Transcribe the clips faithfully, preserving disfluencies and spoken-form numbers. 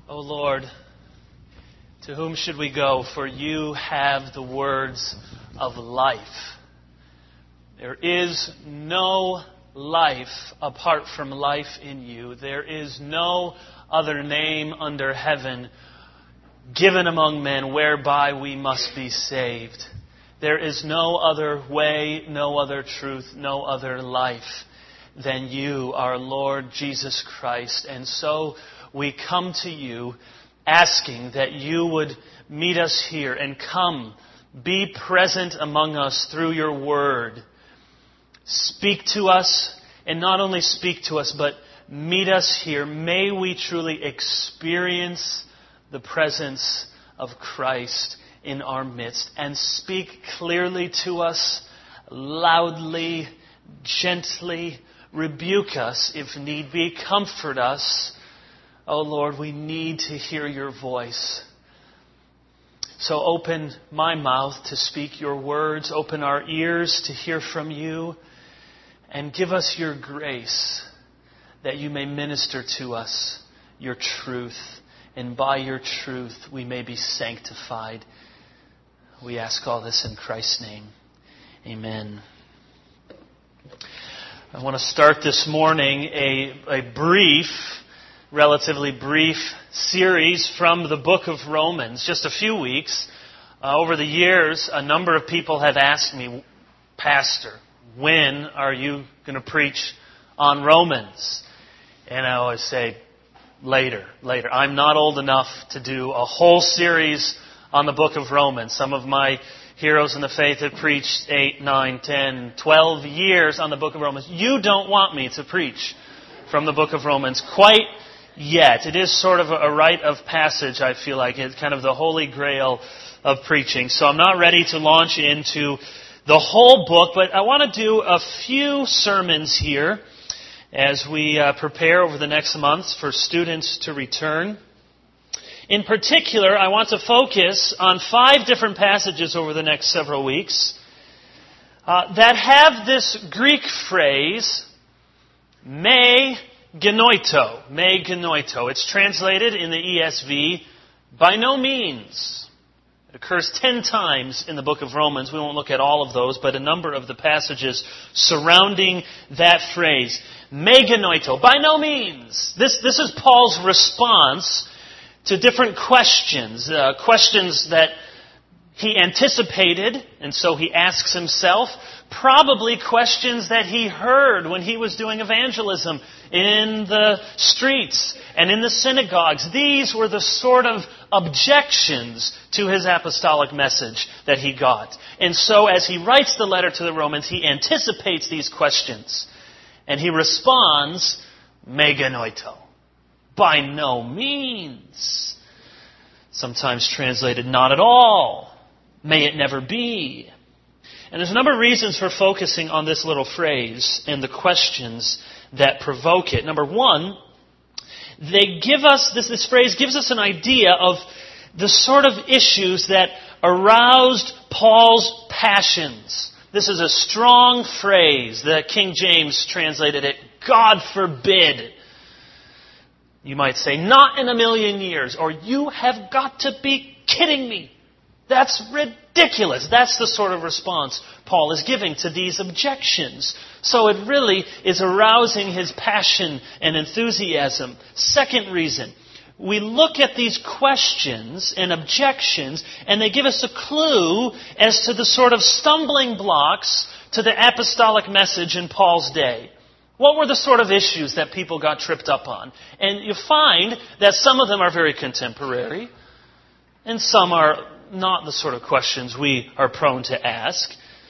O Lord, to whom should we go? For you have the words of life. There is no life apart from life in you. There is no other name under heaven given among men whereby we must be saved. There is no other way, no other truth, no other life than you, our Lord Jesus Christ. And so we come to you asking that you would meet us here and come, be present among us through your word. Speak to us, and not only speak to us, but meet us here. May we truly experience the presence of Christ in our midst and speak clearly to us, loudly, gently, rebuke us if need be, comfort us. Oh Lord, we need to hear your voice. So open my mouth to speak your words, open our ears to hear from you, and give us your grace that you may minister to us your truth, and by your truth we may be sanctified. We ask all this in Christ's name. Amen. I want to start this morning a, a brief, relatively brief series from the book of Romans. Just a few weeks. Uh, over the years, a number of people have asked me, Pastor, when are you going to preach on Romans? And I always say, later, later. I'm not old enough to do a whole series on the book of Romans. Some of my heroes in the faith have preached eight, nine, ten, twelve years on the book of Romans. You don't want me to preach from the book of Romans quite yet. It is sort of a rite of passage, I feel like. It's kind of the holy grail of preaching. So I'm not ready to launch into the whole book, but I want to do a few sermons here as we uh, prepare over the next months for students to return. In particular, I want to focus on five different passages over the next several weeks uh, that have this Greek phrase, me genoito, me genoito. It's translated in the E S V, by no means. It occurs ten times in the book of Romans. We won't look at all of those, but a number of the passages surrounding that phrase, me genoito, by no means. This, this is Paul's response to different questions, uh, questions that he anticipated, and so he asks himself, probably questions that he heard when he was doing evangelism in the streets and in the synagogues. These were the sort of objections to his apostolic message that he got. And so as he writes the letter to the Romans, he anticipates these questions, and he responds, me genoito. By no means. Sometimes translated, not at all. May it never be. And there's a number of reasons for focusing on this little phrase and the questions that provoke it. Number one, they give us, this, this phrase gives us an idea of the sort of issues that aroused Paul's passions. This is a strong phrase. The King James translated it, God forbid. You might say, not in a million years, or you have got to be kidding me. That's ridiculous. That's the sort of response Paul is giving to these objections. So it really is arousing his passion and enthusiasm. Second reason, we look at these questions and objections, and they give us a clue as to the sort of stumbling blocks to the apostolic message in Paul's day. What were the sort of issues that people got tripped up on? And you find that some of them are very contemporary, and some are not the sort of questions we are prone to ask.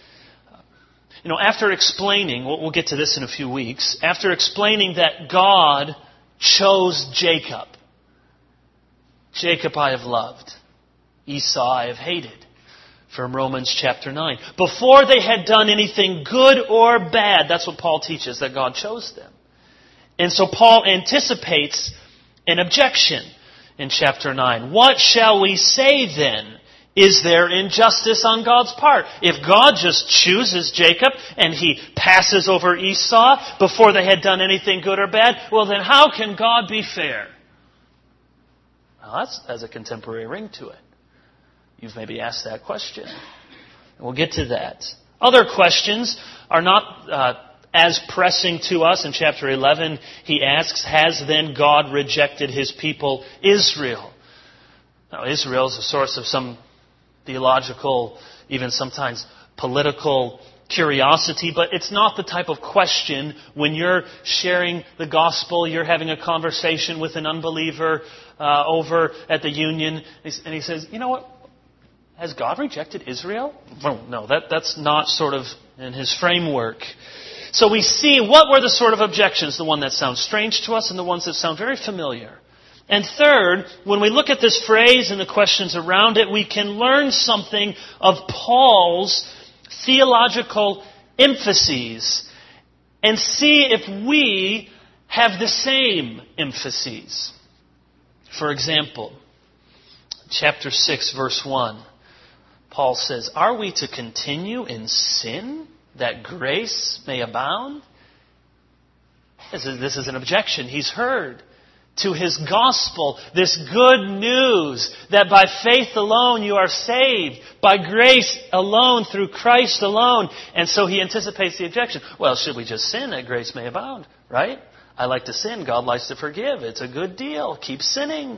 You know, after explaining, we'll get to this in a few weeks, after explaining that God chose Jacob, Jacob I have loved, Esau I have hated, from Romans chapter nine. Before they had done anything good or bad, that's what Paul teaches, that God chose them. And so Paul anticipates an objection in chapter nine. What shall we say then? Is there injustice on God's part? If God just chooses Jacob and he passes over Esau before they had done anything good or bad, well then how can God be fair? Now, that's has a contemporary ring to it. You've maybe asked that question. And we'll get to that. Other questions are not uh, as pressing to us. In chapter eleven, he asks, has then God rejected his people Israel? Now, Israel is a source of some theological, even sometimes political curiosity, but it's not the type of question when you're sharing the gospel, you're having a conversation with an unbeliever uh, over at the union, and he says, you know what, has God rejected Israel? Well, no, that, that's not sort of in his framework. So we see what were the sort of objections, the one that sounds strange to us and the ones that sound very familiar. And third, when we look at this phrase and the questions around it, we can learn something of Paul's theological emphases and see if we have the same emphases. For example, chapter six, verse one, Paul says, are we to continue in sin that grace may abound? This is, this is an objection he's heard to his gospel, this good news that by faith alone you are saved, by grace alone, through Christ alone. And so he anticipates the objection. Well, should we just sin that grace may abound? Right? I like to sin. God likes to forgive. It's a good deal. Keep sinning.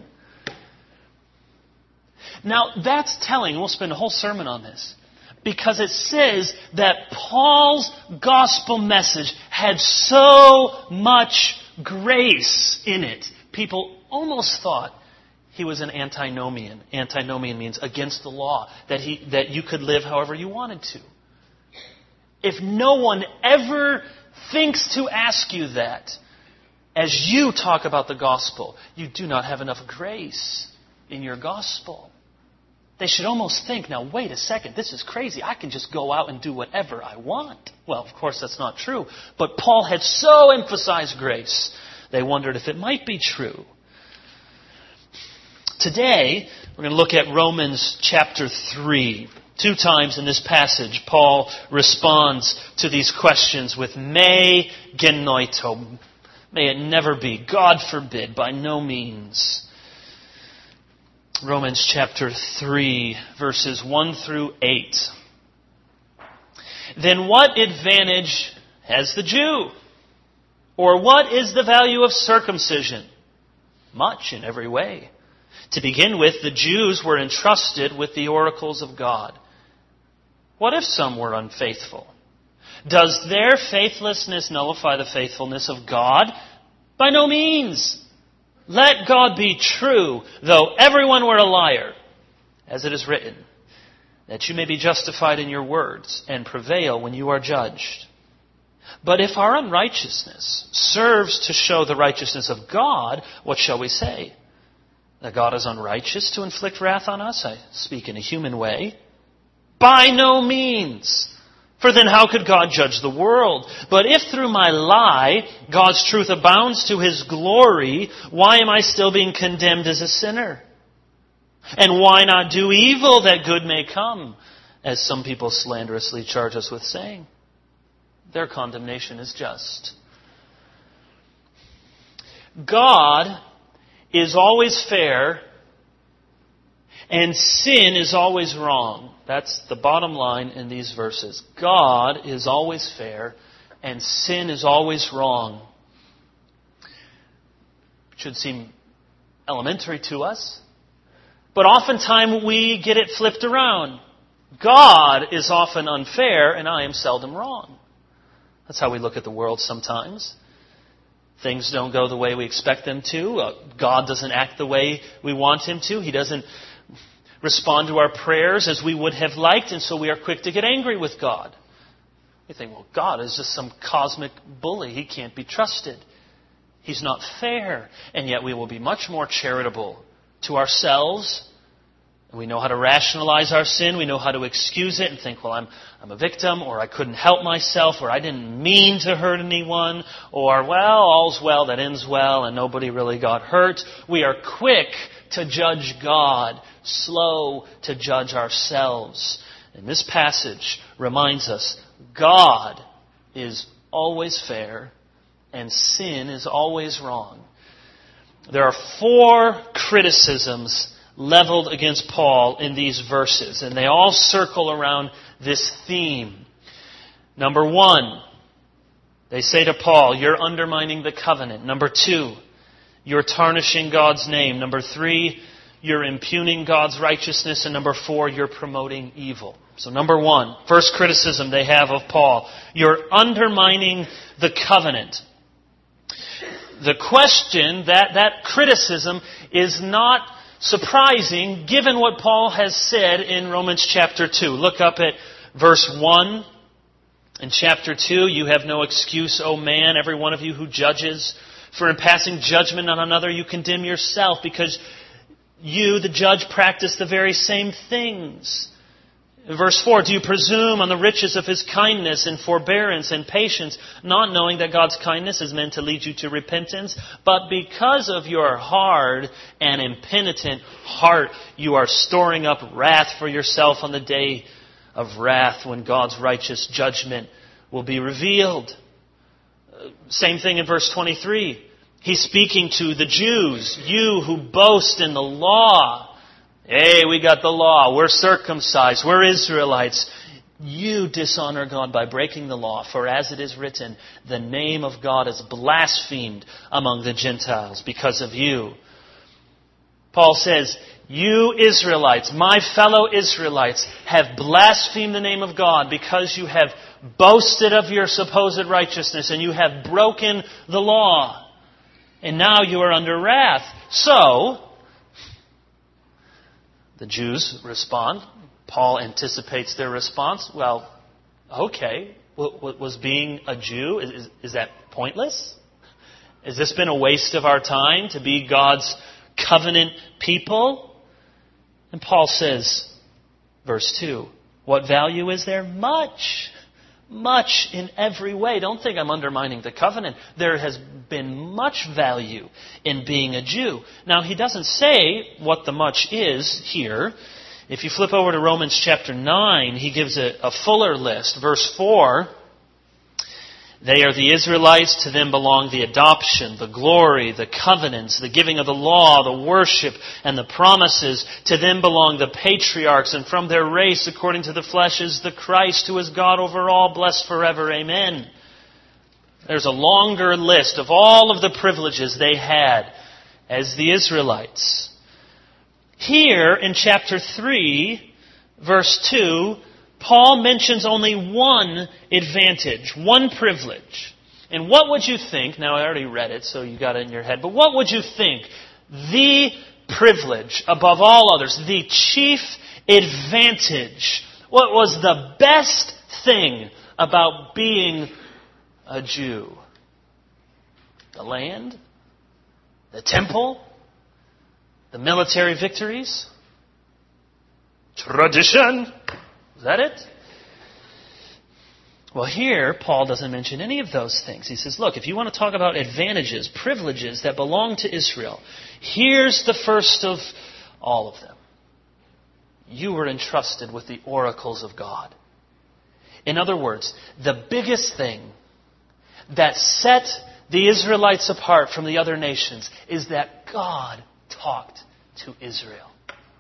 Now, that's telling. We'll spend a whole sermon on this. Because it says that Paul's gospel message had so much grace in it. People almost thought he was an antinomian. Antinomian means against the law, that he that you could live however you wanted to. If no one ever thinks to ask you that, as you talk about the gospel, you do not have enough grace in your gospel. They should almost think, now wait a second, this is crazy. I can just go out and do whatever I want. Well, of course that's not true. But Paul had so emphasized grace, they wondered if it might be true. Today, we're going to look at Romans chapter three. Two times in this passage, Paul responds to these questions with me genoito. May it never be. God forbid. By no means. Romans chapter three, verses one through eight. Then what advantage has the Jew? Or what is the value of circumcision? Much in every way. To begin with, the Jews were entrusted with the oracles of God. What if some were unfaithful? Does their faithlessness nullify the faithfulness of God? By no means. Let God be true, though everyone were a liar, as it is written, that you may be justified in your words and prevail when you are judged. But if our unrighteousness serves to show the righteousness of God, what shall we say? That God is unrighteous to inflict wrath on us? I speak in a human way. By no means. For then how could God judge the world? But if through my lie God's truth abounds to His glory, why am I still being condemned as a sinner? And why not do evil that good may come, as some people slanderously charge us with saying? Their condemnation is just. God is always fair, and sin is always wrong. That's the bottom line in these verses. God is always fair, and sin is always wrong. It should seem elementary to us, but oftentimes we get it flipped around. God is often unfair, and I am seldom wrong. That's how we look at the world sometimes. Things don't go the way we expect them to. Uh, God doesn't act the way we want Him to. He doesn't respond to our prayers as we would have liked, and so we are quick to get angry with God. We think, well, God is just some cosmic bully. He can't be trusted. He's not fair. And yet we will be much more charitable to ourselves. We know how to rationalize our sin. We know how to excuse it and think, well, I'm I'm a victim, or I couldn't help myself, or I didn't mean to hurt anyone, or, well, all's well that ends well and nobody really got hurt. We are quick to judge God, slow to judge ourselves. And this passage reminds us God is always fair and sin is always wrong. there are four criticisms leveled against Paul in these verses, and they all circle around this theme. Number one, they say to Paul, you're undermining the covenant. Number two, you're tarnishing God's name. Number three, you're impugning God's righteousness. And number four, you're promoting evil. So number one, first criticism they have of Paul, you're undermining the covenant. The question, that, that criticism is not surprising given what Paul has said in Romans chapter two. Look up at verse one. In chapter two, you have no excuse, O man, every one of you who judges. For in passing judgment on another, you condemn yourself, because you, the judge, practice the very same things. Verse four, do you presume on the riches of His kindness and forbearance and patience, not knowing that God's kindness is meant to lead you to repentance? But because of your hard and impenitent heart, you are storing up wrath for yourself on the day of wrath, when God's righteous judgment will be revealed. Same thing in verse twenty-three. He's speaking to the Jews. You who boast in the law. Hey, we got the law. We're circumcised. We're Israelites. You dishonor God by breaking the law. For as it is written, the name of God is blasphemed among the Gentiles because of you. Paul says, you Israelites, my fellow Israelites, have blasphemed the name of God because you have boasted of your supposed righteousness and you have broken the law. And now you are under wrath. So, the Jews respond. Paul anticipates their response. Well, okay, was being a Jew, is, is that pointless? Has this been a waste of our time to be God's covenant people? And Paul says, verse two, what value is there? Much. Much in every way. Don't think I'm undermining the covenant. There has been much value in being a Jew. Now, he doesn't say what the much is here. If you flip over to Romans chapter nine, he gives a, a fuller list. Verse four, they are the Israelites, to them belong the adoption, the glory, the covenants, the giving of the law, the worship, and the promises. To them belong the patriarchs, and from their race, according to the flesh, is the Christ, who is God over all, blessed forever. Amen. There's a longer list of all of the privileges they had as the Israelites. Here in chapter three, verse two, Paul mentions only one advantage, one privilege. And what would you think, now I already read it, so you got it in your head, but what would you think the privilege above all others, the chief advantage, what was the best thing about being a Jew? The land? The temple? The military victories? Tradition? Is that it? Well, here, Paul doesn't mention any of those things. He says, look, if you want to talk about advantages, privileges that belong to Israel, here's the first of all of them. You were entrusted with the oracles of God. In other words, the biggest thing that set the Israelites apart from the other nations is that God talked to Israel.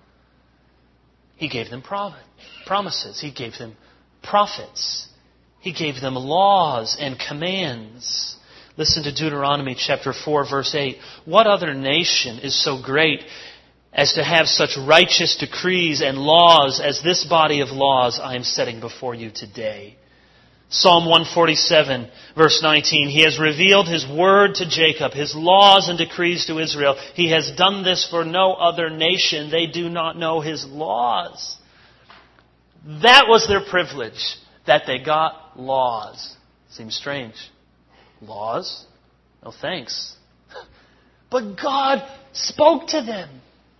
He gave them promises. He gave them prophets. He gave them laws and commands. Listen to Deuteronomy chapter four, verse eight. What other nation is so great as to have such righteous decrees and laws as this body of laws I am setting before you today? Psalm one forty-seven, verse nineteen. He has revealed His word to Jacob, His laws and decrees to Israel. He has done this for no other nation. They do not know His laws. That was their privilege, that they got laws. Seems strange. Laws? No thanks. But God spoke to them.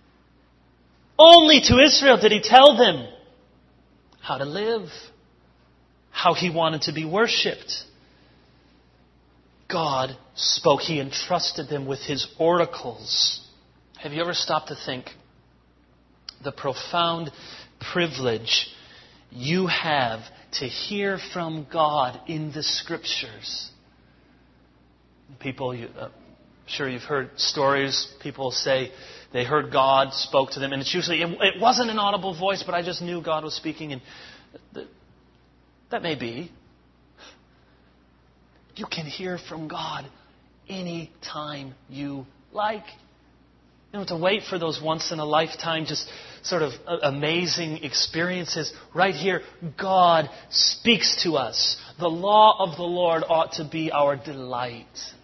Only to Israel did He tell them how to live, how He wanted to be worshipped. God spoke. He entrusted them with His oracles. Have you ever stopped to think the profound privilege you have to hear from God in the Scriptures? People, uh, sure you've heard stories. People say they heard God spoke to them, and it's usually, it, it wasn't an audible voice, but I just knew God was speaking, and th- that may be. You can hear from God any time you like. You don't have to wait for those once-in-a-lifetime, just sort of amazing experiences. Right here, God speaks to us. The law of the Lord ought to be our delight.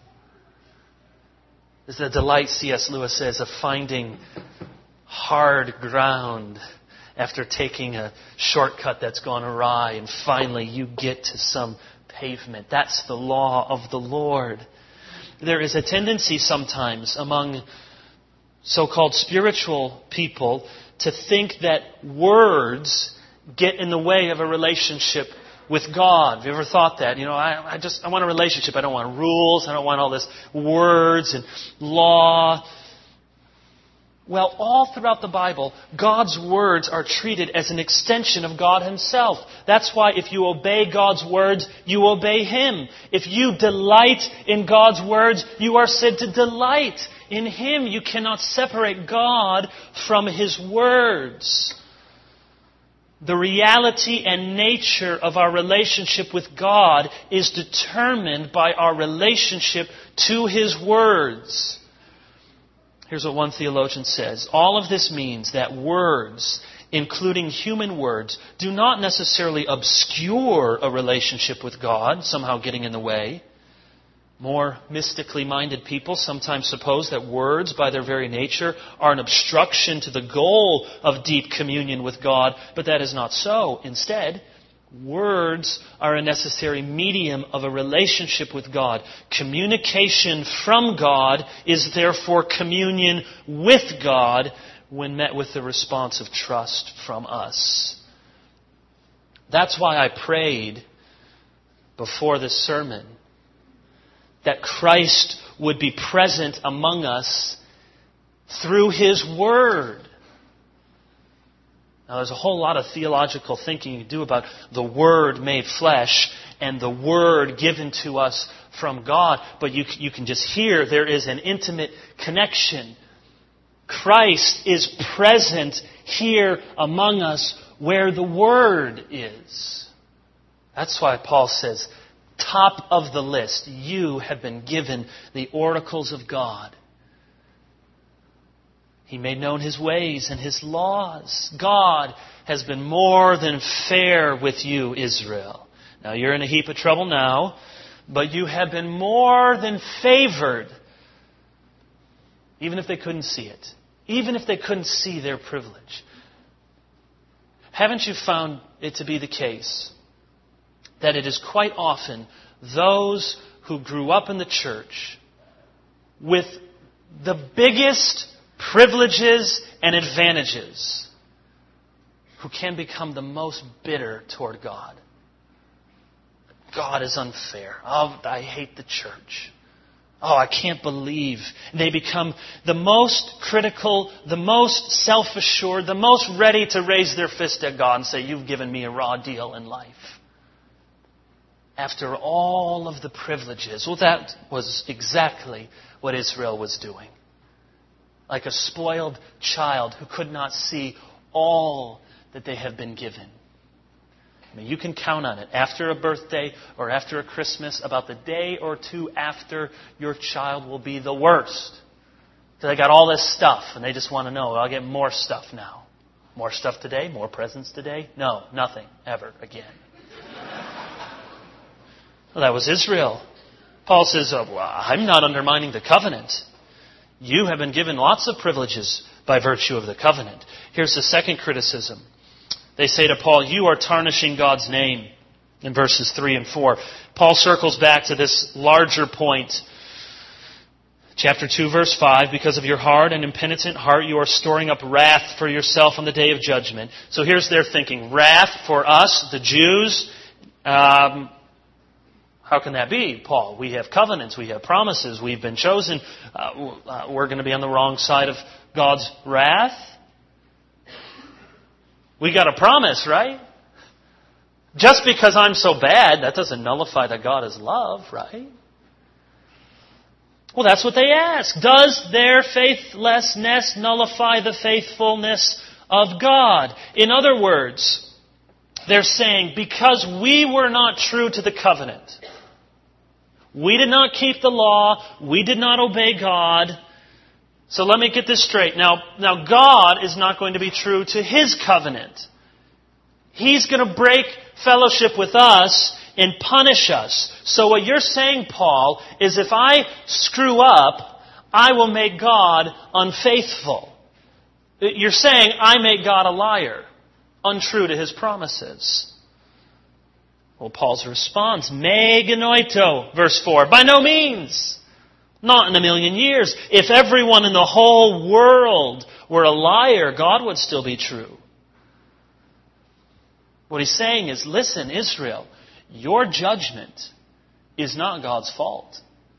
It's the delight, C S Lewis says, of finding hard ground after taking a shortcut that's gone awry, and finally you get to some pavement. That's the law of the Lord. There is a tendency sometimes among so-called spiritual people to think that words get in the way of a relationship with God. Have you ever thought that? You know, I, I just I want a relationship. I don't want rules. I don't want all this words and law. Well, all throughout the Bible, God's words are treated as an extension of God Himself. That's why if you obey God's words, you obey Him. If you delight in God's words, you are said to delight in Him. You cannot separate God from His words. The reality and nature of our relationship with God is determined by our relationship to His words. Here's what one theologian says. All of this means that words, including human words, do not necessarily obscure a relationship with God, somehow getting in the way. More mystically minded people sometimes suppose that words, by their very nature, are an obstruction to the goal of deep communion with God, but that is not so. Instead, words are a necessary medium of a relationship with God. Communication from God is therefore communion with God when met with the response of trust from us. That's why I prayed before this sermon that Christ would be present among us through His Word. Now, there's a whole lot of theological thinking you do about the Word made flesh and the Word given to us from God, but you, you can just hear there is an intimate connection. Christ is present here among us where the Word is. That's why Paul says, top of the list, you have been given the oracles of God. He made known His ways and His laws. God has been more than fair with you, Israel. Now, you're in a heap of trouble now, but you have been more than favored, even if they couldn't see it. Even if they couldn't see their privilege. Haven't you found it to be the case that it is quite often those who grew up in the church with the biggest privileges and advantages who can become the most bitter toward God? God is unfair. Oh, I hate the church. Oh, I can't believe. They become the most critical, the most self-assured, the most ready to raise their fist at God and say, you've given me a raw deal in life. After all of the privileges. Well, that was exactly what Israel was doing. Like a spoiled child who could not see all that they have been given. I mean, you can count on it. After a birthday or after a Christmas, about the day or two after, your child will be the worst. Because they got all this stuff and they just want to know, I'll get more stuff now. More stuff today? More presents today? No, nothing. Ever again. Well, that was Israel. Paul says, oh, well, I'm not undermining the covenant. You have been given lots of privileges by virtue of the covenant. Here's the second criticism. They say to Paul, you are tarnishing God's name in verses three and four. Paul circles back to this larger point. Chapter two, verse five, because of your hard and impenitent heart, you are storing up wrath for yourself on the day of judgment. So here's their thinking. Wrath for us, the Jews. Um, how can that be, Paul? We have covenants, we have promises, we've been chosen. Uh, uh, we're going to be on the wrong side of God's wrath? We got a promise, right? Just because I'm so bad, that doesn't nullify that God is love, right? Well, that's what they ask. Does their faithlessness nullify the faithfulness of God? In other words, they're saying, because we were not true to the covenant, we did not keep the law, we did not obey God. So let me get this straight. Now, now God is not going to be true to His covenant. He's going to break fellowship with us and punish us. So what you're saying, Paul, is if I screw up, I will make God unfaithful. You're saying I make God a liar, untrue to His promises. Well, Paul's response, me genoito, verse four, by no means. Not in a million years. If everyone in the whole world were a liar, God would still be true. What he's saying is, listen, Israel, your judgment is not God's fault.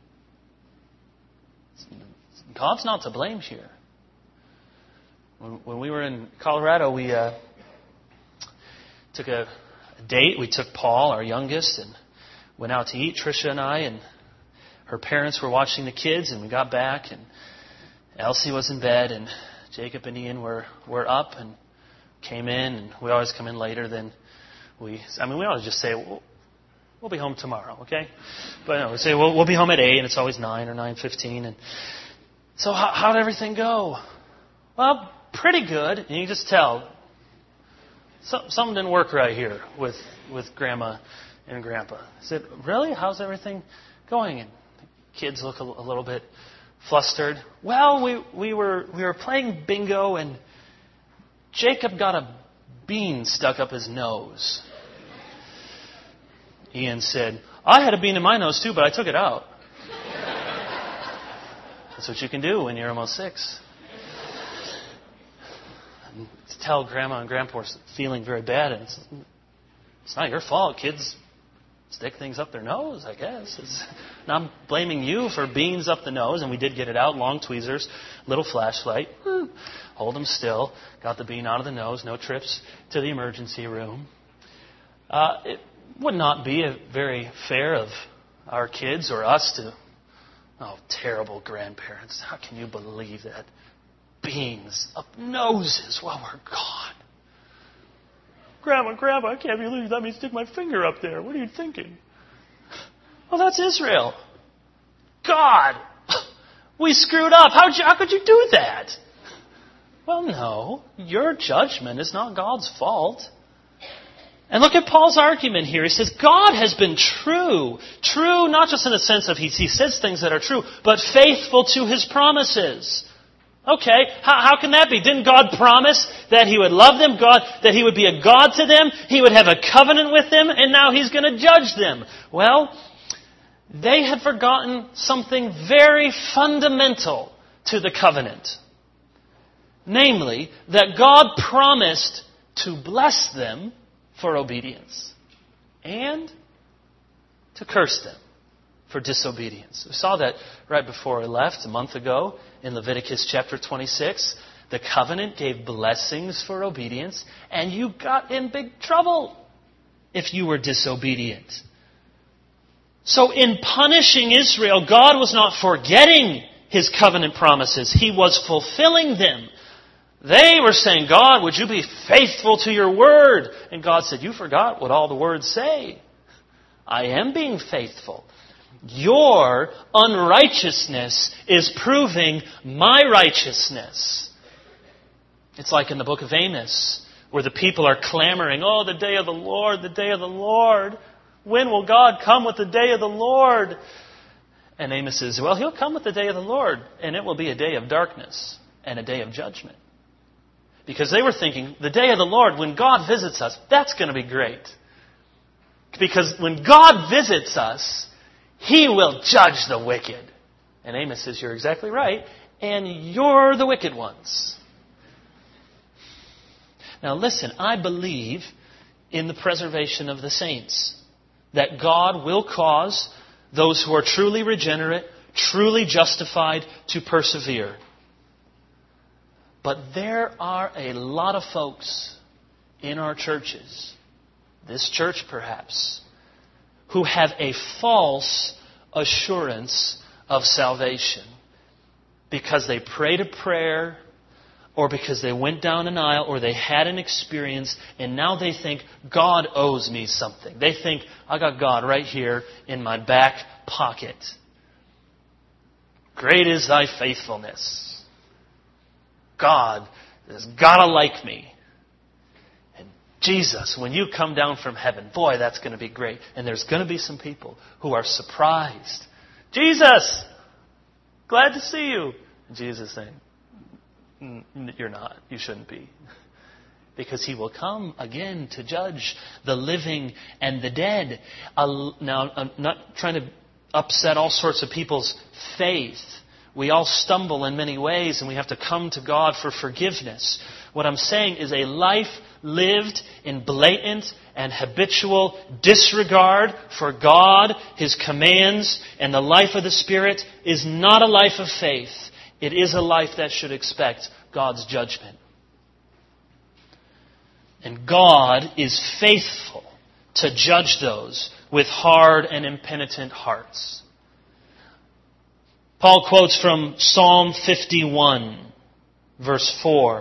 God's not to blame here. When, when we were in Colorado, we uh, took a, a date. We took Paul, our youngest, and went out to eat, Tricia and I, and her parents were watching the kids, and we got back, and Elsie was in bed, and Jacob and Ian were, were up and came in, and we always come in later than we, I mean, we always just say, well, we'll be home tomorrow, okay? But no, we say, well, we'll be home at eight, and it's always nine or nine fifteen. And so how, how did everything go? Well, pretty good. And you just tell, so, something didn't work right here with, with Grandma and Grandpa. I said, really? How's everything going? And the kids look a, a little bit flustered. Well, we, we were we were playing bingo, and Jacob got a bean stuck up his nose. Ian said, I had a bean in my nose too, but I took it out. That's what you can do when you're almost six. And to tell Grandma and Grandpa are feeling very bad, and it's, it's not your fault. Kids stick things up their nose, I guess. It's, and I'm blaming you for beans up the nose, and we did get it out, long tweezers, little flashlight. Hold them still. Got the bean out of the nose. No trips to the emergency room. Uh, it would not be a very fair of our kids or us to... Oh, terrible grandparents. How can you believe that? Beans up noses while we're gone. Grandma, Grandma, I can't believe you let me stick my finger up there. What are you thinking? Well, that's Israel. God, we screwed up. How'd you, how could you do that? Well, no. Your judgment is not God's fault. And look at Paul's argument here. He says, God has been true. True not just in the sense of he, he says things that are true, but faithful to His promises. Okay, how, how can that be? Didn't God promise that He would love them, God, that He would be a God to them, He would have a covenant with them, and now He's going to judge them? Well, they had forgotten something very fundamental to the covenant. Namely, that God promised to bless them for obedience and to curse them for disobedience. We saw that right before we left a month ago in Leviticus chapter twenty-six. The covenant gave blessings for obedience, and you got in big trouble if you were disobedient. So in punishing Israel, God was not forgetting His covenant promises. He was fulfilling them. They were saying, God, would you be faithful to your word? And God said, you forgot what all the words say. I am being faithful. Your unrighteousness is proving my righteousness. It's like in the book of Amos, where the people are clamoring, oh, the day of the Lord, the day of the Lord. When will God come with the day of the Lord? And Amos says, well, He'll come with the day of the Lord, and it will be a day of darkness and a day of judgment. Because they were thinking, the day of the Lord, when God visits us, that's going to be great. Because when God visits us, He will judge the wicked. And Amos says, you're exactly right. And you're the wicked ones. Now listen, I believe in the preservation of the saints. That God will cause those who are truly regenerate, truly justified, to persevere. But there are a lot of folks in our churches, this church perhaps, who have a false assurance of salvation because they prayed a prayer, or because they went down an aisle, or they had an experience, and now they think, God owes me something. They think, I got God right here in my back pocket. Great is thy faithfulness. God has got to like me. And Jesus, when you come down from heaven, boy, that's going to be great. And there's going to be some people who are surprised. Jesus, glad to see you. And Jesus saying, you're not. You shouldn't be. Because He will come again to judge the living and the dead. Uh, now, I'm not trying to upset all sorts of people's faith. We all stumble in many ways, and we have to come to God for forgiveness. What I'm saying is a life lived in blatant and habitual disregard for God, His commands, and the life of the Spirit is not a life of faith. It is a life that should expect God's judgment. And God is faithful to judge those with hard and impenitent hearts. Paul quotes from Psalm fifty-one, verse four.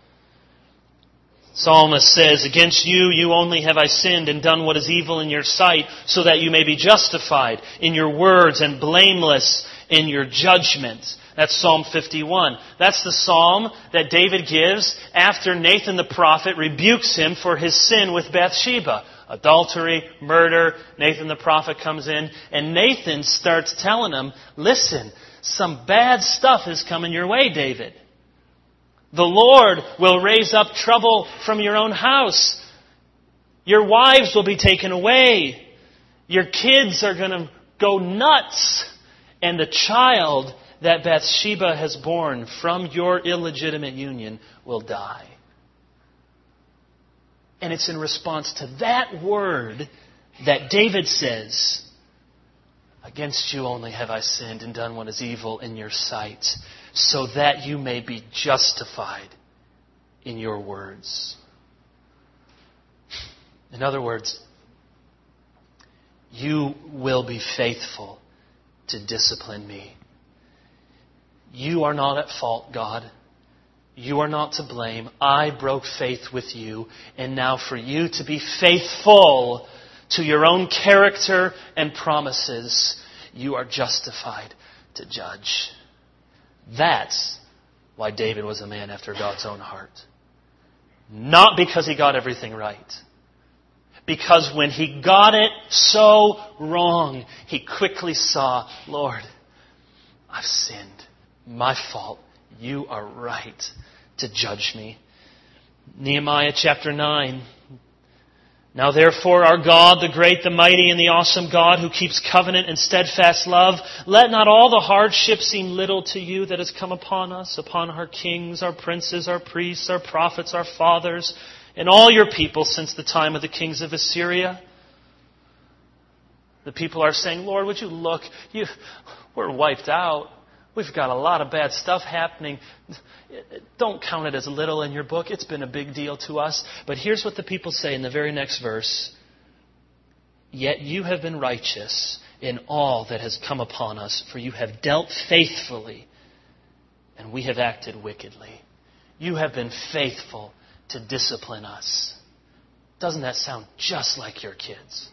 Psalmist says, against you, you only have I sinned and done what is evil in your sight, so that you may be justified in your words and blameless in your judgment. That's Psalm fifty-one. That's the psalm that David gives after Nathan the prophet rebukes him for his sin with Bathsheba. Adultery, murder. Nathan the prophet comes in, and Nathan starts telling him, listen, some bad stuff is coming your way, David. The Lord will raise up trouble from your own house. Your wives will be taken away. Your kids are going to go nuts. And the child that Bathsheba has borne from your illegitimate union will die. And it's in response to that word that David says, against you only have I sinned and done what is evil in your sight, so that you may be justified in your words. In other words, you will be faithful to discipline me. You are not at fault, God. You are not to blame. I broke faith with you. And now for you to be faithful to your own character and promises, you are justified to judge. That's why David was a man after God's own heart. Not because he got everything right. Because when he got it so wrong, he quickly saw, Lord, I've sinned. My fault. You are right to judge me. Nehemiah chapter nine. Now therefore our God, the great, the mighty, and the awesome God who keeps covenant and steadfast love, let not all the hardship seem little to you that has come upon us, upon our kings, our princes, our priests, our prophets, our fathers, and all your people since the time of the kings of Assyria. The people are saying, Lord, would you look? You, we're wiped out. We've got a lot of bad stuff happening. Don't count it as little in your book. It's been a big deal to us. But here's what the people say in the very next verse. Yet you have been righteous in all that has come upon us, for you have dealt faithfully, and we have acted wickedly. You have been faithful to discipline us. Doesn't that sound just like your kids?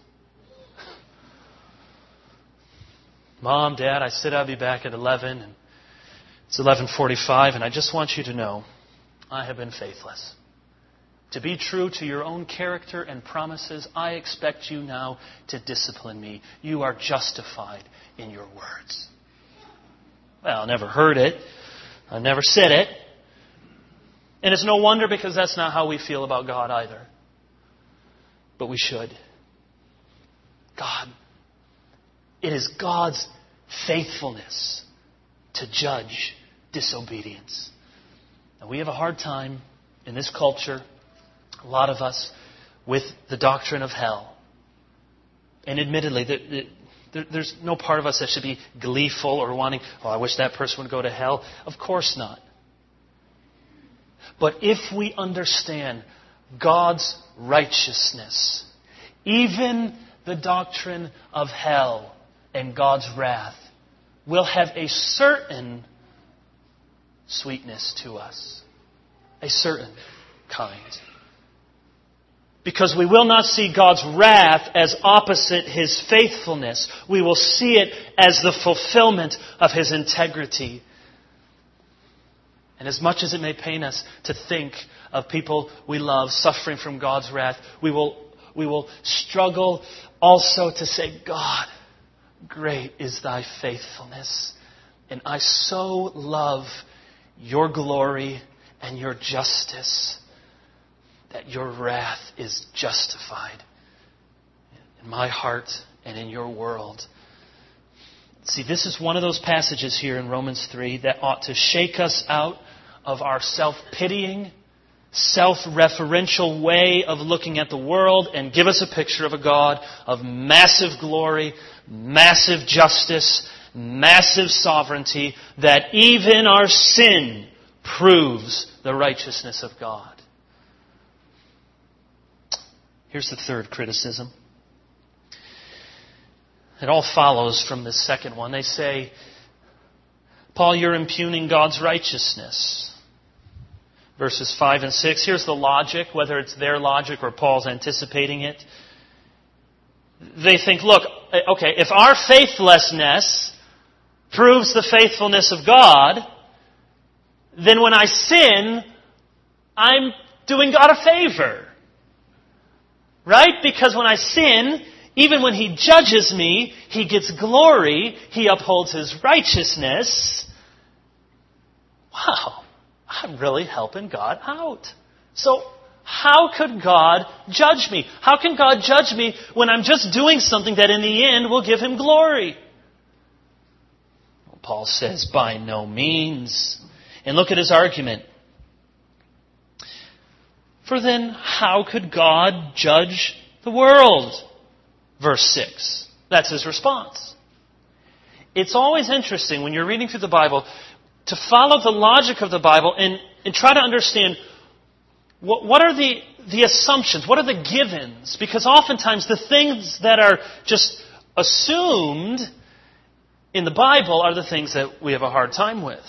Mom, Dad, I said I'd be back at eleven, and it's eleven forty-five, and I just want you to know I have been faithless. To be true to your own character and promises, I expect you now to discipline me. You are justified in your words. Well, I never heard it. I never said it. And it's no wonder, because that's not how we feel about God either. But we should. God. It is God's faithfulness to judge disobedience. And we have a hard time in this culture, a lot of us, with the doctrine of hell. And admittedly, there's no part of us that should be gleeful or wanting, oh, I wish that person would go to hell. Of course not. But if we understand God's righteousness, even the doctrine of hell and God's wrath will have a certain sweetness to us. A certain kind. Because we will not see God's wrath as opposite His faithfulness. We will see it as the fulfillment of His integrity. And as much as it may pain us to think of people we love suffering from God's wrath, we will, we will struggle also to say, God, great is Thy faithfulness. And I so love Your glory and Your justice, that Your wrath is justified in my heart and in Your world. See, this is one of those passages here in Romans three that ought to shake us out of our self-pitying, self-referential way of looking at the world and give us a picture of a God of massive glory, massive justice, massive sovereignty, that even our sin proves the righteousness of God. Here's the third criticism. It all follows from this second one. They say, Paul, you're impugning God's righteousness. Verses five and six. Here's the logic, whether it's their logic or Paul's anticipating it. They think, look, okay, if our faithlessness proves the faithfulness of God, then when I sin, I'm doing God a favor. Right? Because when I sin, even when He judges me, He gets glory. He upholds His righteousness. Wow. I'm really helping God out. So, how could God judge me? How can God judge me when I'm just doing something that in the end will give Him glory? Well, Paul says, by no means. And look at his argument. For then, how could God judge the world? Verse six. That's his response. It's always interesting when you're reading through the Bible to follow the logic of the Bible and, and try to understand what, what are the, the assumptions, what are the givens? Because oftentimes the things that are just assumed in the Bible are the things that we have a hard time with.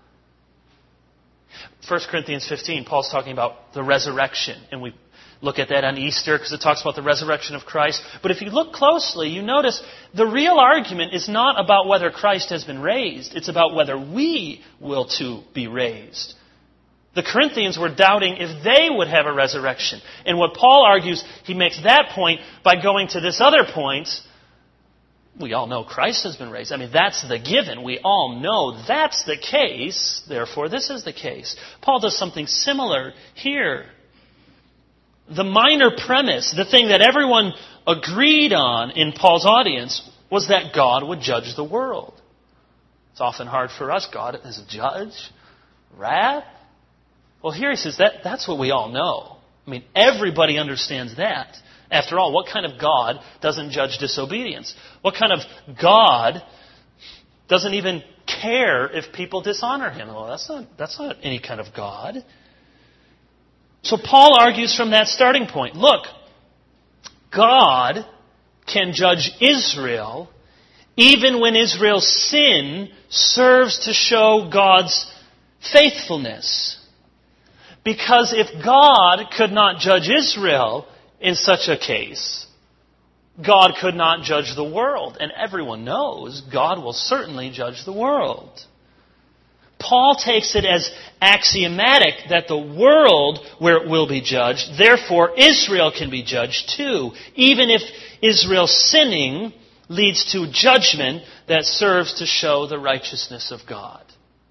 First Corinthians fifteen, Paul's talking about the resurrection. And we look at that on Easter because it talks about the resurrection of Christ. But if you look closely, you notice the real argument is not about whether Christ has been raised. It's about whether we will too be raised. The Corinthians were doubting if they would have a resurrection. And what Paul argues, he makes that point by going to this other point. We all know Christ has been raised. I mean, that's the given. We all know that's the case. Therefore, this is the case. Paul does something similar here. The minor premise, the thing that everyone agreed on in Paul's audience, was that God would judge the world. It's often hard for us. God is a judge. Wrath. Well, here he says that that's what we all know. I mean, everybody understands that. After all, what kind of God doesn't judge disobedience? What kind of God doesn't even care if people dishonor Him? Well, that's not, that's not any kind of God. So Paul argues from that starting point. Look, God can judge Israel even when Israel's sin serves to show God's faithfulness. Because if God could not judge Israel in such a case, God could not judge the world. And everyone knows God will certainly judge the world. Paul takes it as axiomatic that the world will be judged, therefore Israel can be judged too, even if Israel's sinning leads to judgment that serves to show the righteousness of God.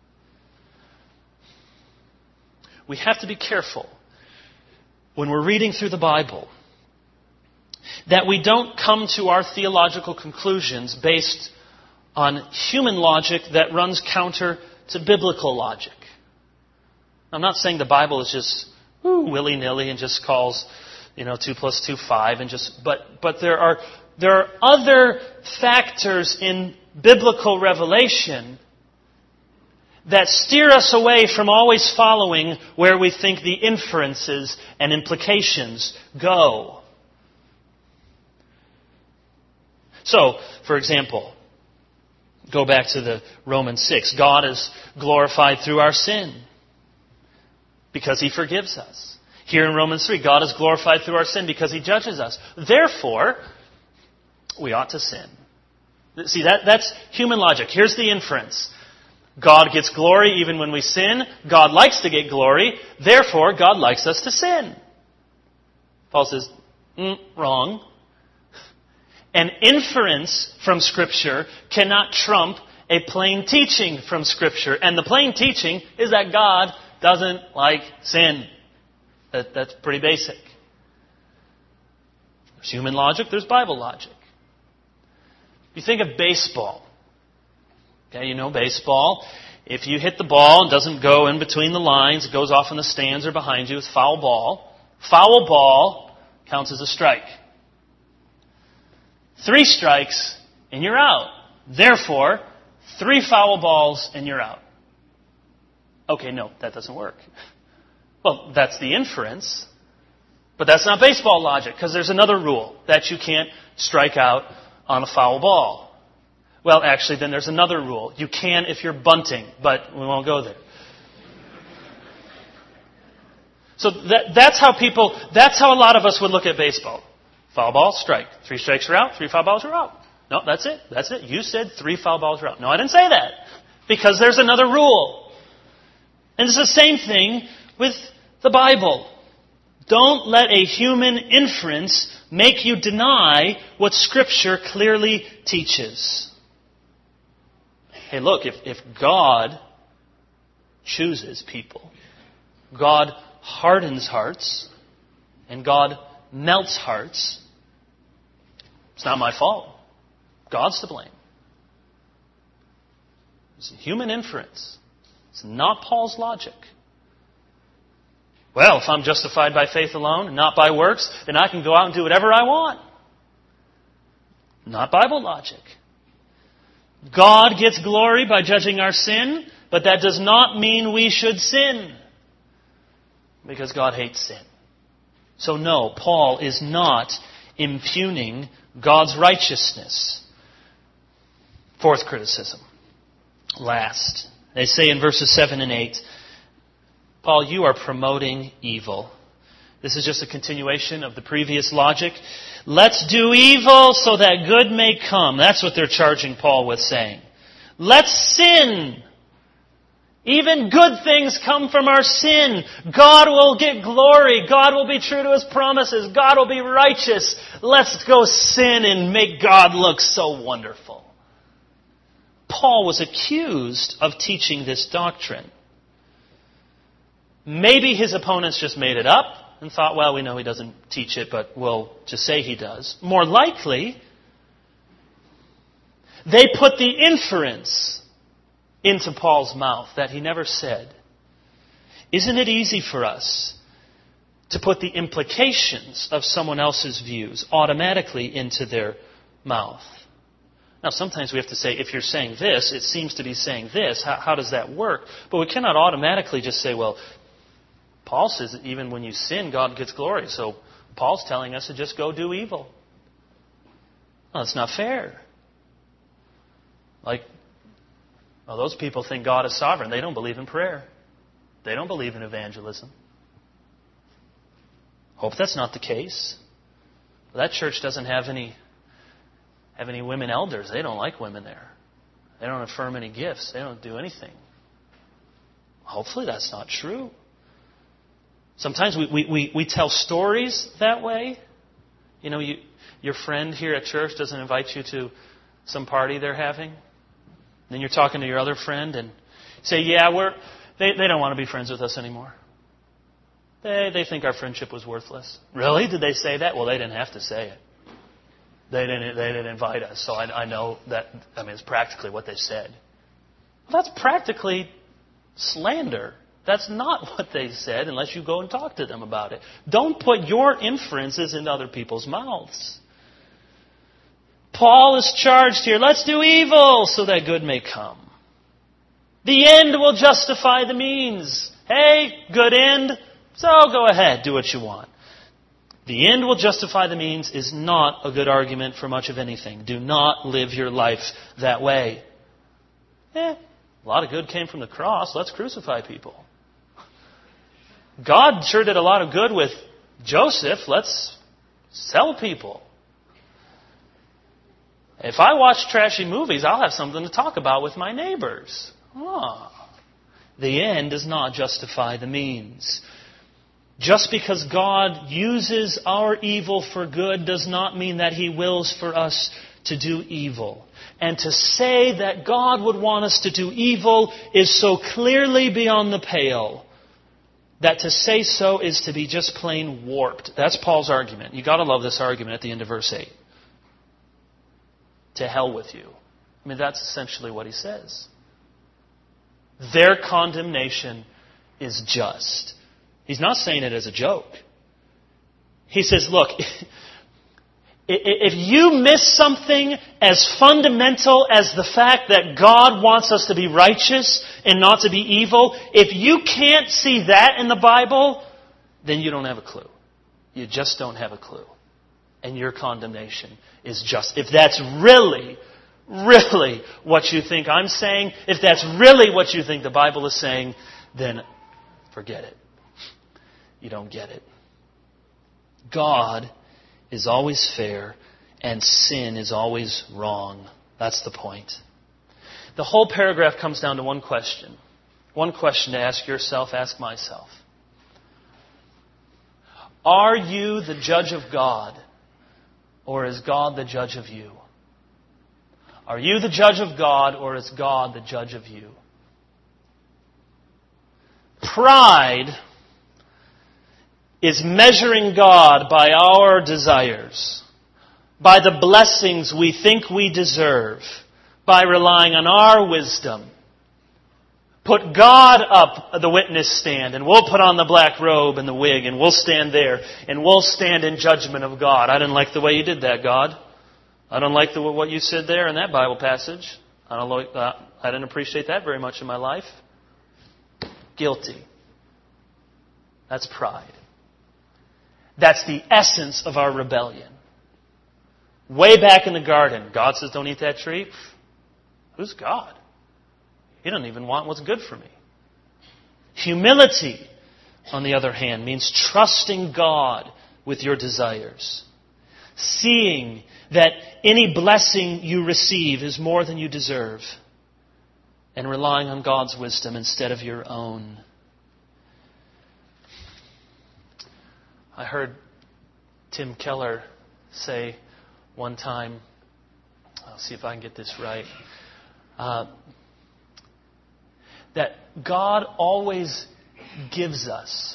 We have to be careful when we're reading through the Bible that we don't come to our theological conclusions based on human logic that runs counter to biblical logic. I'm not saying the Bible is just ooh, willy-nilly and just calls, you know, two plus two, five, and just. But but there are there are other factors in biblical revelation that steer us away from always following where we think the inferences and implications go. So, for example, Go back to the Romans six. God is glorified through our sin because He forgives us. Here in Romans three, God is glorified through our sin because He judges us. Therefore, we ought to sin. See, that, that's human logic. Here's the inference. God gets glory even when we sin. God likes to get glory. Therefore, God likes us to sin. Paul says, mm, wrong. An inference from Scripture cannot trump a plain teaching from Scripture. And the plain teaching is that God doesn't like sin. That, that's pretty basic. There's human logic, there's Bible logic. You think of baseball. Okay, you know baseball. If you hit the ball and it doesn't go in between the lines, it goes off in the stands or behind you, it's foul ball. Foul ball counts as a strike. Three strikes and you're out. Therefore, three foul balls and you're out. Okay, no, that doesn't work. Well, that's the inference. But that's not baseball logic, because there's another rule, that you can't strike out on a foul ball. Well, actually, then there's another rule. You can if you're bunting, but we won't go there. So that, that's how people, that's how a lot of us would look at baseball. Foul ball, strike. Three strikes are out, three foul balls are out. No, that's it. That's it. You said three foul balls are out. No, I didn't say that. Because there's another rule. And it's the same thing with the Bible. Don't let a human inference make you deny what Scripture clearly teaches. Hey, look, if, if God chooses people, God hardens hearts, and God melts hearts, it's not my fault. God's to blame. It's a human inference. It's not Paul's logic. Well, if I'm justified by faith alone and not by works, then I can go out and do whatever I want. Not Bible logic. God gets glory by judging our sin, but that does not mean we should sin. Because God hates sin. So no, Paul is not impugning God's righteousness. Fourth criticism. Last. They say in verses seven and eight, Paul, you are promoting evil. This is just a continuation of the previous logic. Let's do evil so that good may come. That's what they're charging Paul with saying. Let's sin. Even good things come from our sin. God will get glory. God will be true to His promises. God will be righteous. Let's go sin and make God look so wonderful. Paul was accused of teaching this doctrine. Maybe his opponents just made it up and thought, well, we know he doesn't teach it, but we'll just say he does. More likely, they put the inference into Paul's mouth that he never said. Isn't it easy for us to put the implications of someone else's views automatically into their mouth? Now, sometimes we have to say, if you're saying this, it seems to be saying this. How, how does that work? But we cannot automatically just say, well, Paul says that even when you sin, God gets glory. So Paul's telling us to just go do evil. Well, that's not fair. Like, well, those people think God is sovereign. They don't believe in prayer. They don't believe in evangelism. Hope that's not the case. That church doesn't have any have any women elders. They don't like women there. They don't affirm any gifts. They don't do anything. Hopefully that's not true. Sometimes we, we, we, we tell stories that way. You know, you, your friend here at church doesn't invite you to some party they're having. Then you're talking to your other friend and say, yeah, we're they, they don't want to be friends with us anymore. They they think our friendship was worthless. Really? Did they say that? Well, they didn't have to say it. They didn't they didn't invite us, so I, I know that, I mean, it's practically what they said. Well, that's practically slander. That's not what they said unless you go and talk to them about it. Don't put your inferences into other people's mouths. Paul is charged here. Let's do evil so that good may come. The end will justify the means. Hey, good end. So go ahead, do what you want. The end will justify the means is not a good argument for much of anything. Do not live your life that way. Eh, a lot of good came from the cross. Let's crucify people. God sure did a lot of good with Joseph. Let's sell people. If I watch trashy movies, I'll have something to talk about with my neighbors. Oh. The end does not justify the means. Just because God uses our evil for good does not mean that He wills for us to do evil. And to say that God would want us to do evil is so clearly beyond the pale that to say so is to be just plain warped. That's Paul's argument. You've got to love this argument at the end of verse eight. To hell with you. I mean, that's essentially what he says. Their condemnation is just. He's not saying it as a joke. He says, look, if you miss something as fundamental as the fact that God wants us to be righteous and not to be evil, if you can't see that in the Bible, then you don't have a clue. You just don't have a clue. And your condemnation is just. If that's really, really what you think I'm saying, if that's really what you think the Bible is saying, then forget it. You don't get it. God is always fair and sin is always wrong. That's the point. The whole paragraph comes down to one question. One question to ask yourself, ask myself. Are you the judge of God, or is God the judge of you? Are you the judge of God, or is God the judge of you? Pride is measuring God by our desires, by the blessings we think we deserve, by relying on our wisdom. Put God up the witness stand, and we'll put on the black robe and the wig, and we'll stand there, and we'll stand in judgment of God. I didn't like the way you did that, God. I don't like the, what you said there in that Bible passage. I don't like that. I didn't appreciate that very much in my life. Guilty. That's pride. That's the essence of our rebellion. Way back in the garden, God says, don't eat that tree. Who's God? He doesn't even want what's good for me. Humility, on the other hand, means trusting God with your desires. Seeing that any blessing you receive is more than you deserve. And relying on God's wisdom instead of your own. I heard Tim Keller say one time, I'll see if I can get this right, uh, that God always gives us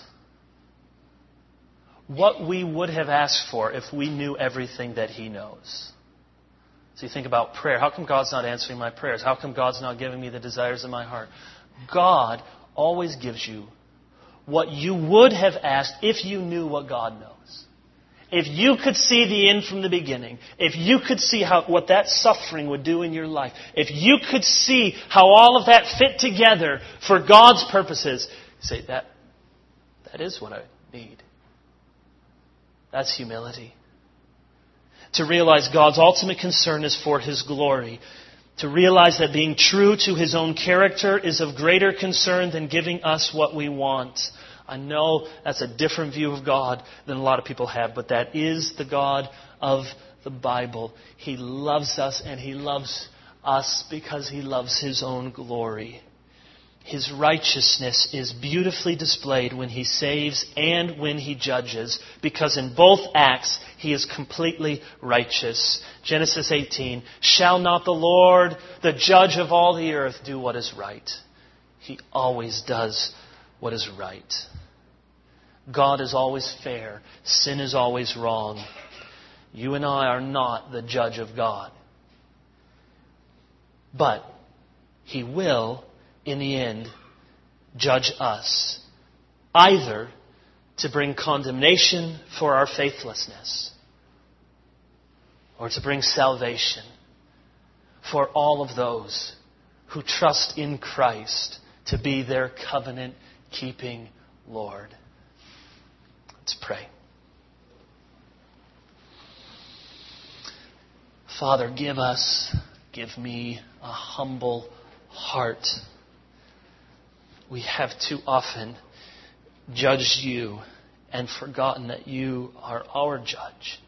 what we would have asked for if we knew everything that He knows. So you think about prayer. How come God's not answering my prayers? How come God's not giving me the desires of my heart? God always gives you what you would have asked if you knew what God knows. If you could see the end from the beginning, if you could see how what that suffering would do in your life, if you could see how all of that fit together for God's purposes, say, that, that is what I need. That's humility. To realize God's ultimate concern is for His glory. To realize that being true to His own character is of greater concern than giving us what we want. I know that's a different view of God than a lot of people have, but that is the God of the Bible. He loves us, and He loves us because He loves His own glory. His righteousness is beautifully displayed when He saves and when He judges, because in both acts He is completely righteous. Genesis eighteen, shall not the Lord, the judge of all the earth, do what is right? He always does what is right. God is always fair. Sin is always wrong. You and I are not the judge of God. But He will, in the end, judge us. Either to bring condemnation for our faithlessness, or to bring salvation for all of those who trust in Christ to be their covenant-keeping Lord. Let's pray. Father, give us, give me a humble heart. We have too often judged you and forgotten that you are our judge.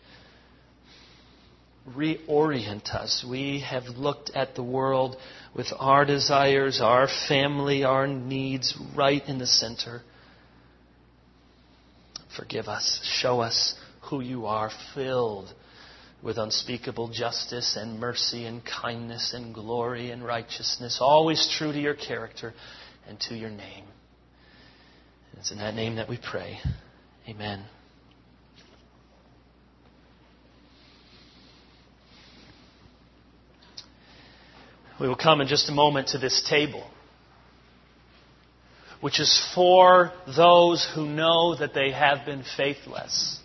Reorient us. We have looked at the world with our desires, our family, our needs right in the center. Forgive us. Show us who you are, filled with unspeakable justice and mercy and kindness and glory and righteousness, always true to your character and to your name. It's in that name that we pray. Amen. We will come in just a moment to this table, which is for those who know that they have been faithless.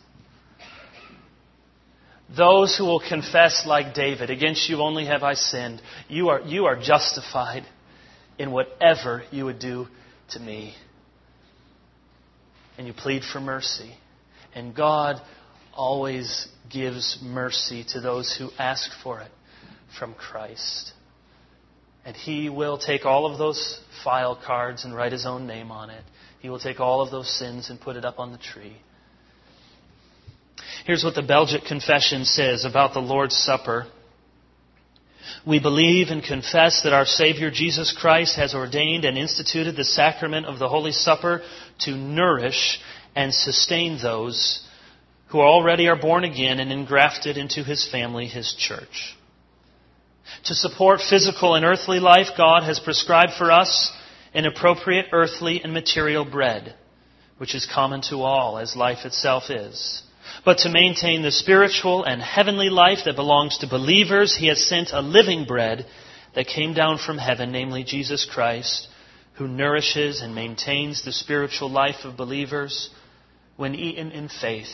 Those who will confess like David, against you only have I sinned. You are, you are justified in whatever you would do to me. And you plead for mercy. And God always gives mercy to those who ask for it from Christ. And He will take all of those file cards and write His own name on it. He will take all of those sins and put it up on the tree. Here's what the Belgic Confession says about the Lord's Supper. We believe and confess that our Savior Jesus Christ has ordained and instituted the sacrament of the Holy Supper to nourish and sustain those who already are born again and engrafted into His family, His church. To support physical and earthly life, God has prescribed for us an appropriate earthly and material bread, which is common to all, as life itself is. But to maintain the spiritual and heavenly life that belongs to believers, He has sent a living bread that came down from heaven, namely Jesus Christ, who nourishes and maintains the spiritual life of believers when eaten in faith.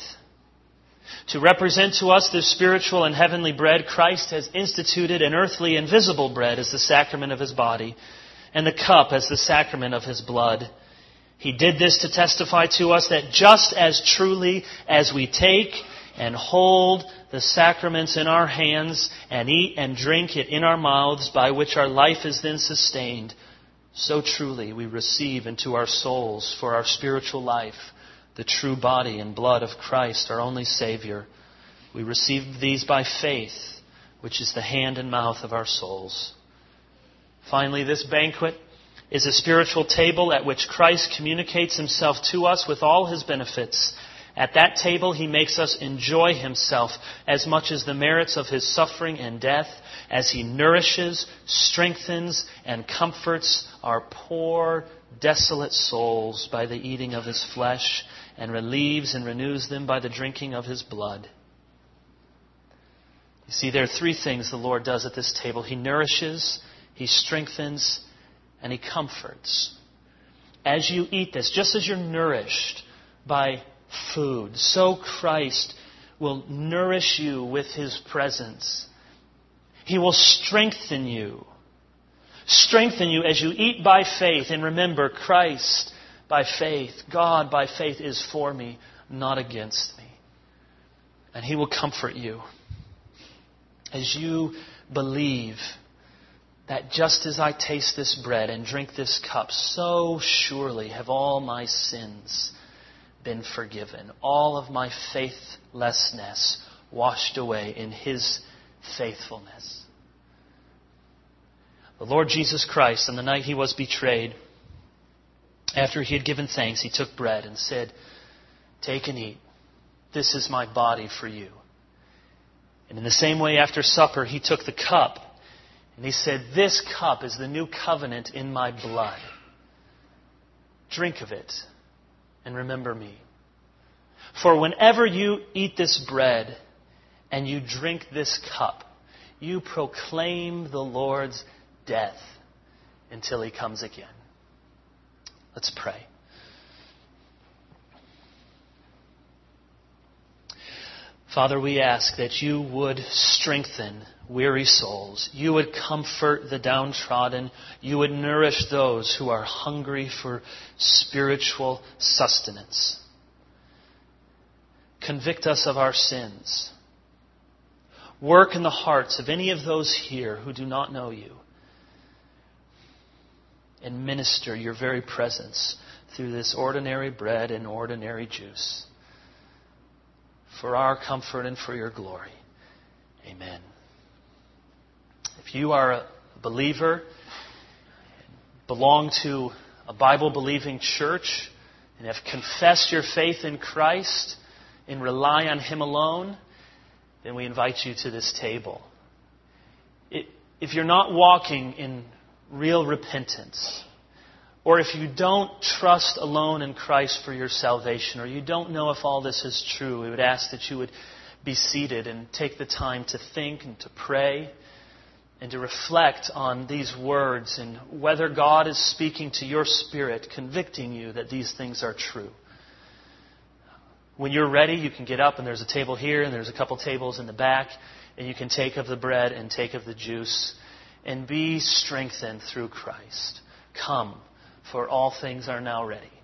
To represent to us this spiritual and heavenly bread, Christ has instituted an earthly and visible bread as the sacrament of His body, and the cup as the sacrament of His blood. He did this to testify to us that just as truly as we take and hold the sacraments in our hands and eat and drink it in our mouths, by which our life is then sustained, so truly we receive into our souls for our spiritual life the true body and blood of Christ, our only Savior. We receive these by faith, which is the hand and mouth of our souls. Finally, this banquet is a spiritual table at which Christ communicates Himself to us with all His benefits. At that table, He makes us enjoy Himself as much as the merits of His suffering and death, as He nourishes, strengthens, and comforts our poor, desolate souls by the eating of His flesh, and relieves and renews them by the drinking of His blood. You see, there are three things the Lord does at this table. He nourishes, He strengthens, and He comforts. As you eat this, just as you're nourished by food, so Christ will nourish you with His presence. He will strengthen you. Strengthen you as you eat by faith. And remember, Christ by faith, God by faith is for me, not against me. And He will comfort you as you believe that just as I taste this bread and drink this cup, so surely have all my sins been forgiven. All of my faithlessness washed away in His faithfulness. The Lord Jesus Christ, on the night He was betrayed, after He had given thanks, He took bread and said, "Take and eat. This is my body for you." And in the same way, after supper, He took the cup and He said, "This cup is the new covenant in my blood. Drink of it and remember me. For whenever you eat this bread and you drink this cup, you proclaim the Lord's death until He comes again." Let's pray. Father, we ask that You would strengthen weary souls. You would comfort the downtrodden. You would nourish those who are hungry for spiritual sustenance. Convict us of our sins. Work in the hearts of any of those here who do not know You. and minister your very presence through this ordinary bread and ordinary juice. For our comfort and for your glory. Amen. If you are a believer, belong to a Bible-believing church, and have confessed your faith in Christ and rely on Him alone, then we invite you to this table. If you're not walking in real repentance, or if you don't trust alone in Christ for your salvation, or you don't know if all this is true, we would ask that you would be seated and take the time to think and to pray and to reflect on these words and whether God is speaking to your spirit, convicting you that these things are true. When you're ready, you can get up, and there's a table here, and there's a couple tables in the back, and you can take of the bread and take of the juice and be strengthened through Christ. Come, for all things are now ready.